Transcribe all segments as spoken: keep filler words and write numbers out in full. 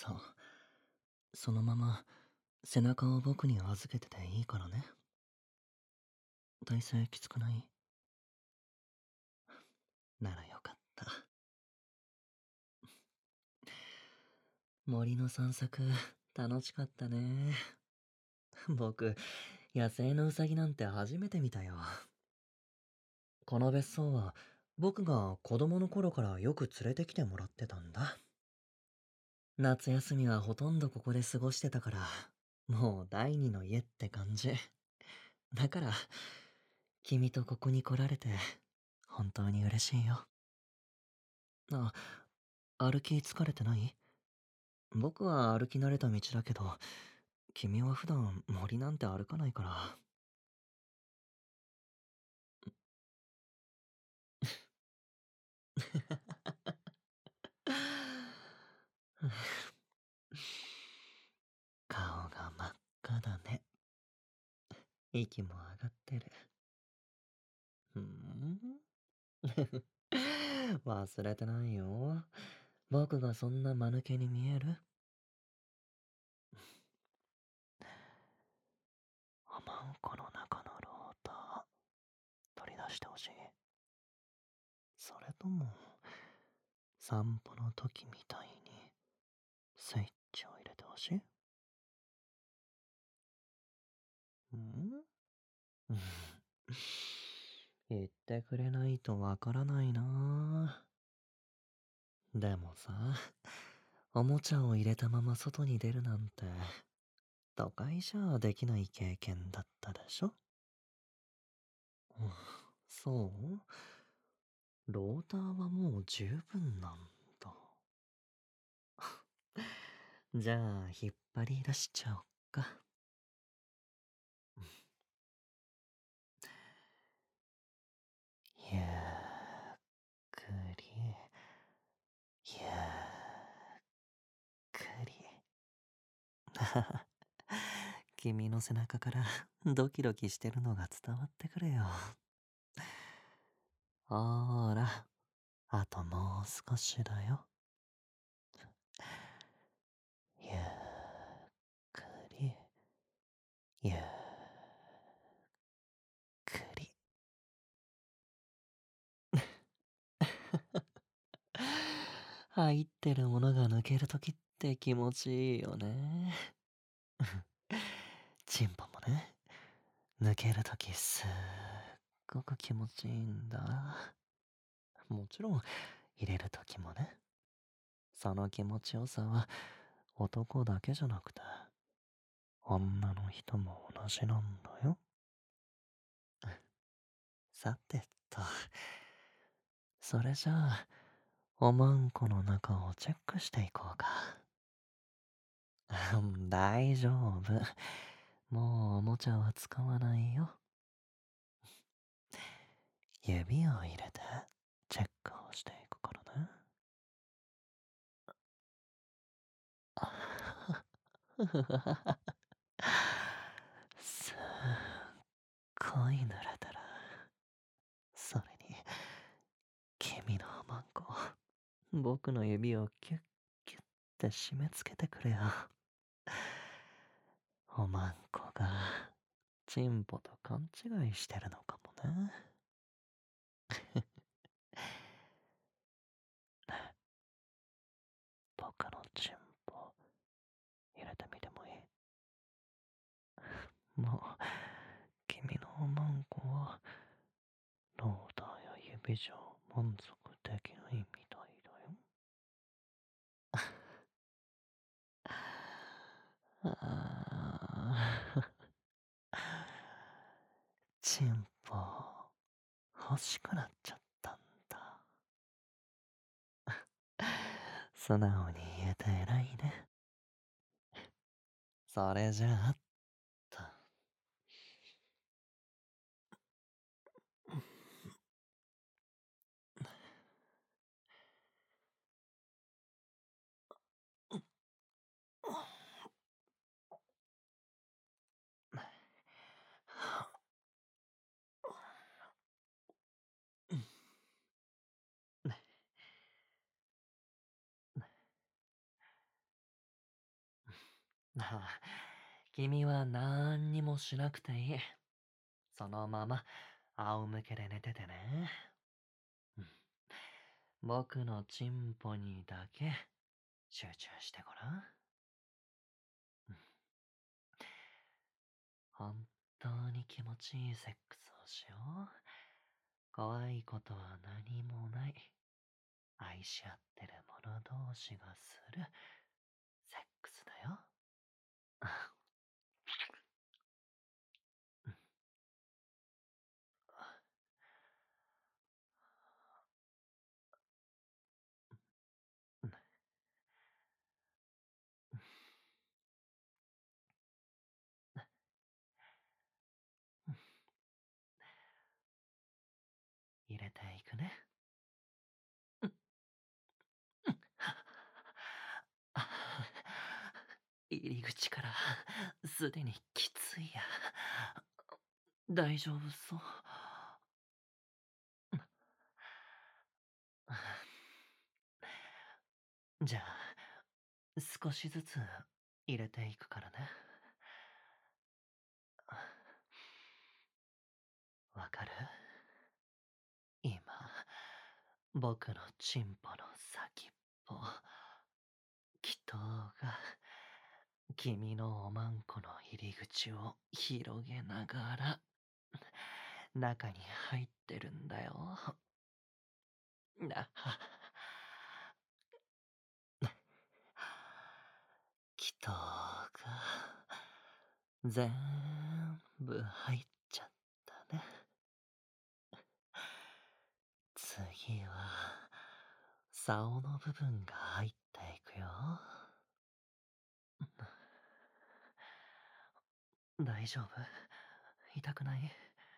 さ、そのまま背中を僕に預けてていいからね。体勢きつくない？ならよかった。森の散策、楽しかったね。僕、野生のウサギなんて初めて見たよ。この別荘は、僕が子供の頃からよく連れてきてもらってたんだ。夏休みはほとんどここで過ごしてたから、もう第二の家って感じ。だから、君とここに来られて、本当に嬉しいよ。あ、歩き疲れてない？僕は歩き慣れた道だけど、君は普段森なんて歩かないから。顔が真っ赤だね。息も上がってる。ふーん。忘れてないよ。僕がそんな間抜けに見える？おまんこの中のローター、取り出してほしい。それとも、散歩の時みたいに、スイッチを入れてほしい？んうん。言ってくれないとわからないな。でもさ、おもちゃを入れたまま外に出るなんて、都会じゃできない経験だったでしょ？うん、そう？ローターはもう十分なんだ。じゃあ、引っ張り出しちゃおっか。ゆっくり、ゆっくり。君の背中からドキドキしてるのが伝わってくるよ。ほーら、あともう少しだよ。ゆっくり、ゆっくり。入ってるものが抜けるときって気持ちいいよね。チンポもね、抜けるときすっごく気持ちいいんだ。もちろん、入れるときもね。その気持ちよさは男だけじゃなくて、女の人も同じなんだよ。さてと、それじゃあ、おまんこの中をチェックしていこうか。うん大丈夫。もうおもちゃは使わないよ。指を入れてチェックをしていくからね。すっごい濡れてる。それに、君のおまんこ、僕の指をキュッキュッて締め付けてくれよ。おまんこが、チンポと勘違いしてるのかもね。僕のチンポ、入れてみてもいい？もう、君のおまんこは、ローターや指じゃ満足できないみたいだよ。あーチンポ、欲しくなっちゃったんだ。素直に言えて偉いね。それじゃあっと。 ああ、君はなんにもしなくていい。そのまま仰向けで寝ててね。うん、僕のチンポにだけ集中してごらん。うん、本当に気持ちいいセックスをしよう。怖いことは何もない。愛し合ってる者同士がするセックスだよ。入れていくね。入り口からすでにきついや。大丈夫そう。じゃあ、少しずつ入れていくからね。わかる？今、僕のチンポの先っぽ、祈祷が君のおまんこの入り口を広げながら中に入ってるんだよ。な、祈祷が全部入っちゃったね。次は、竿の部分が入っていくよ。大丈夫？痛くない？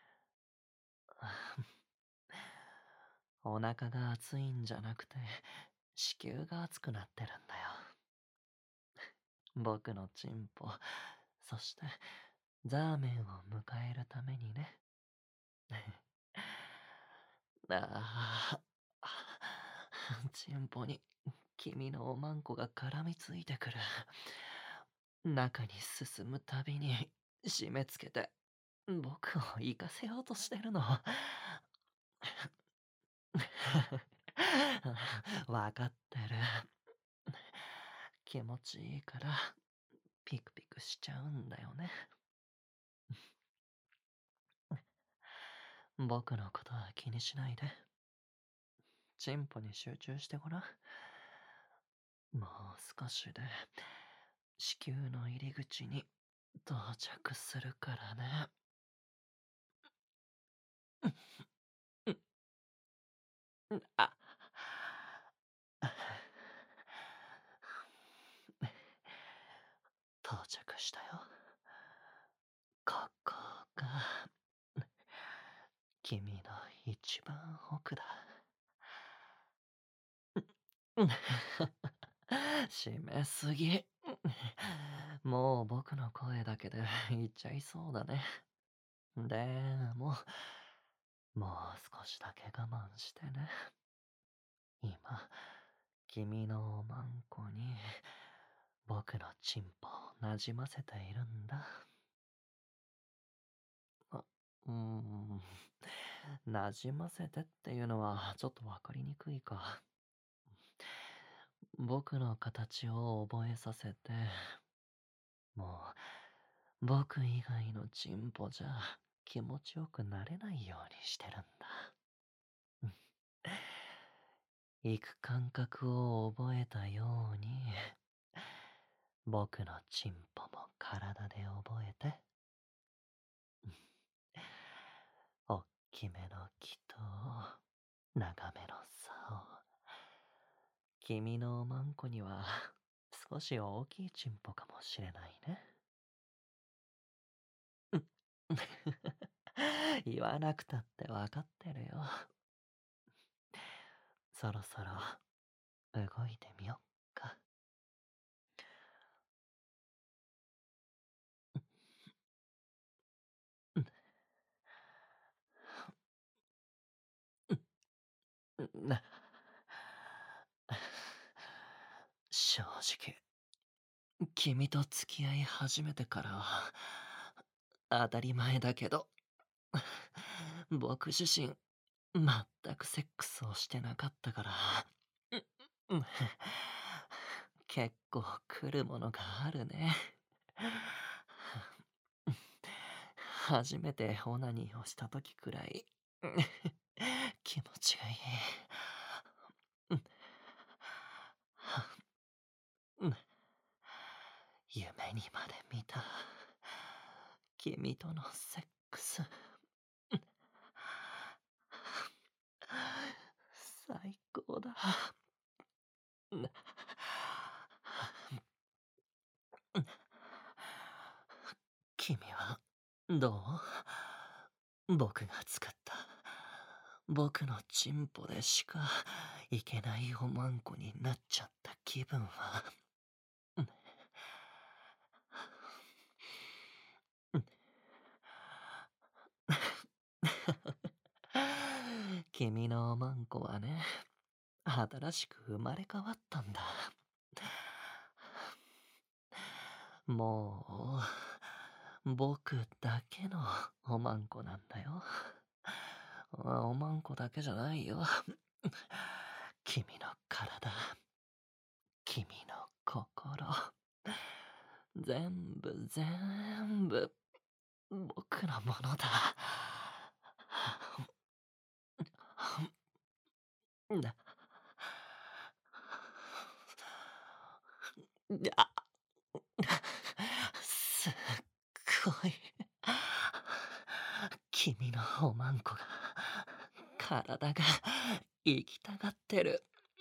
お腹が熱いんじゃなくて、子宮が熱くなってるんだよ。僕のチンポ、そして、ザーメンを迎えるためにね。ああ、チンポに君のおまんこが絡みついてくる。中に進むたびに締め付けて僕を行かせようとしてるの。わかってる。気持ちいいからピクピクしちゃうんだよね。僕のことは気にしないで。チンポに集中してごらん。もう少しで子宮の入り口に到着するからね。あ、到着したよ。ここが君の一番奥だ。締めすぎ。もう僕の声だけで言っちゃいそうだね。でも、もう少しだけ我慢してね。今、君のおまんこに僕のチンポをなじませているんだ。あ、うーん。なじませてっていうのはちょっとわかりにくいか。僕の形を覚えさせて、もう僕以外のチンポじゃ気持ちよくなれないようにしてるんだ。うん、行く感覚を覚えたように、僕のチンポも体で覚えて。うん、おっきめの木と長めの竿。君のおまんこには少し大きいチンポかもしれないね。言わなくたってわかってるよ。そろそろ動いてみよっか。な、正直、 君と付き合い始めてからは、当たり前だけど、僕自身、全くセックスをしてなかったから、うんうん結構来るものがあるね。初めてオナニーをした時くらい、気持ちがいい。うんうん夢にまで見た。君とのセックス。最高だ。君はどう？僕が作った。僕のチンポでしかいけないおまんこになっちゃった気分は。君のおまんこはね、新しく生まれ変わったんだ。もう、僕だけのおまんこなんだよ。おまんこだけじゃないよ。君の体、君の心、全部全部僕のものだ。だ。あ、すっごい。君のおまんこが、体が生きたがってる。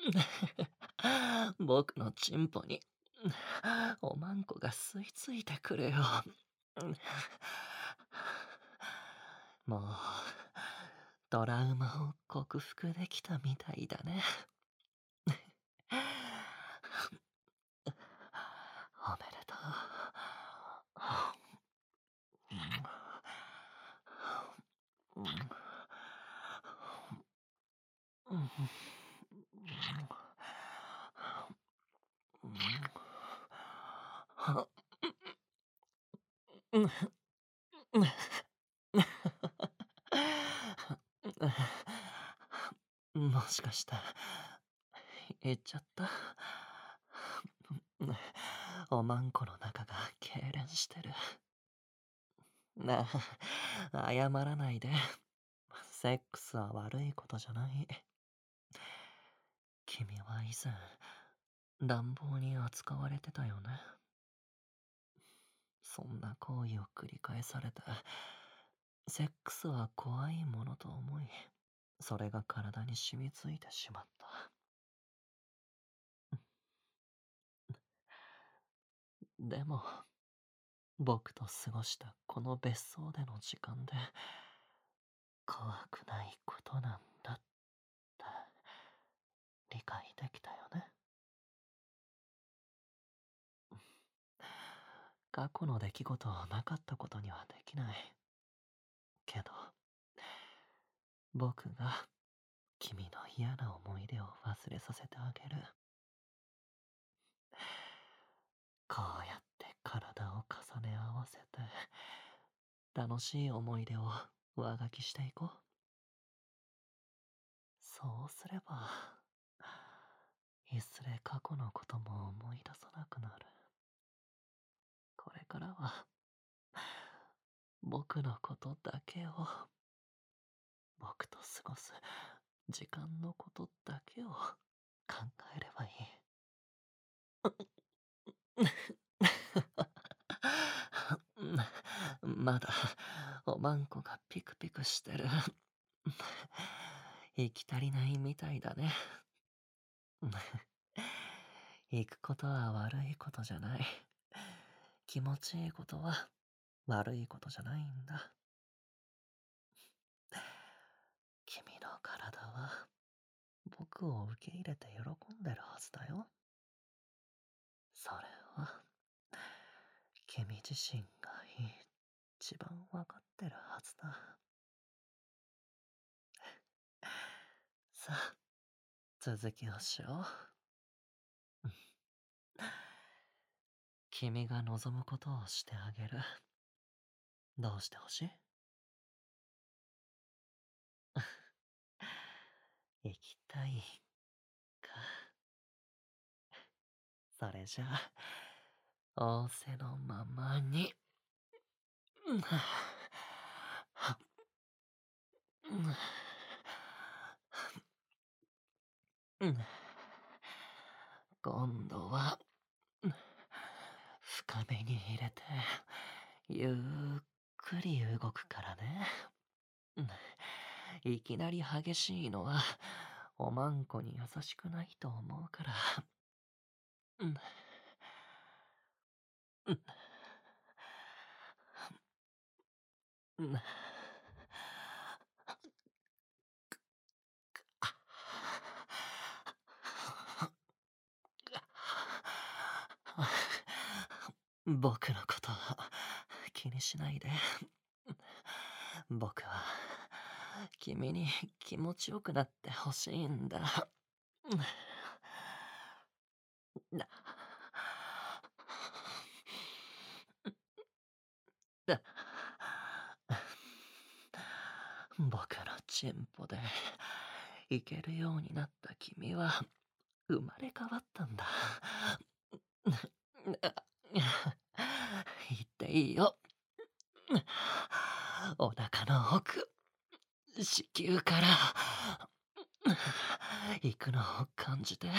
僕のチンポに、おまんこが吸い付いてくるよ。もう、トラウマを克服できたみたいだね。おめでとう。もしかして、言っちゃった？おまんこの中が痙攣してる。なあ、謝らないで。セックスは悪いことじゃない。君は以前、乱暴に扱われてたよね。そんな行為を繰り返されて、セックスは怖いものと思い、それが体に染みついてしまった。でも、僕と過ごしたこの別荘での時間で、怖くないことなんだって理解できたよね。過去の出来事をなかったことにはできない。けど、僕が君の嫌な思い出を忘れさせてあげる。こうやって体を重ね合わせて、楽しい思い出を上書きしていこう。そうすれば、いずれ過去のことも思い出さなくなる。これからは、僕のことだけを、僕と過ごす時間のことだけを考えればいい。まだ、おまんこがピクピクしてる。行き足りないみたいだね。行くことは悪いことじゃない。気持ちいいことは悪いことじゃないんだ。君の体は僕を受け入れて喜んでるはずだよ。それは君自身が一番わかってるはずだ。さあ、続きをしよう。 君が望むことをしてあげる。どうしてほしい？行きたいか。それじゃあ、仰せのままに。うんうん今度は、深めに入れて、ゆっくり動くからね。うんいきなり激しいのは、おまんこに優しくないと思うから。うん、うん、うん。僕のこと気にしないで。僕は君に気持ちよくなってほしいんだ。なな僕のチンポでいけるようになった君は生まれ変わったんだ。言っていいよ。お腹の奥、子宮から行くのを感じて。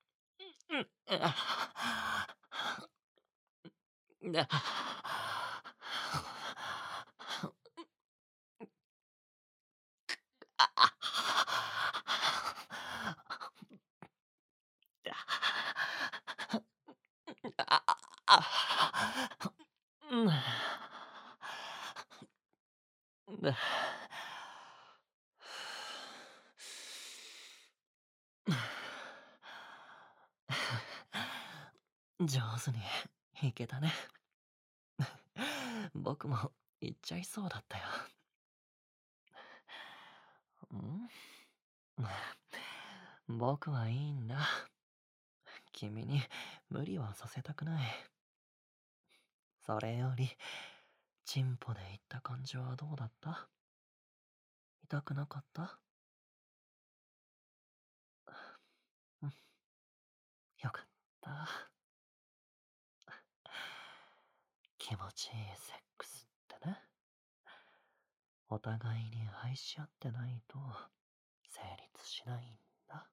上手にいけたね。僕も言っちゃいそうだったよ。ん僕はいいんだ。君に無理はさせたくない。それより、チンポで言った感じはどうだった？痛くなかった？うん、よかった。気持ちいいセックスってね、お互いに愛し合ってないと成立しないんだ。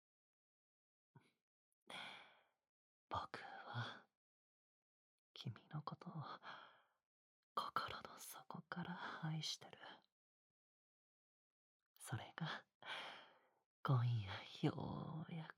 僕は君のことを心の底から愛してる。それが今夜ようや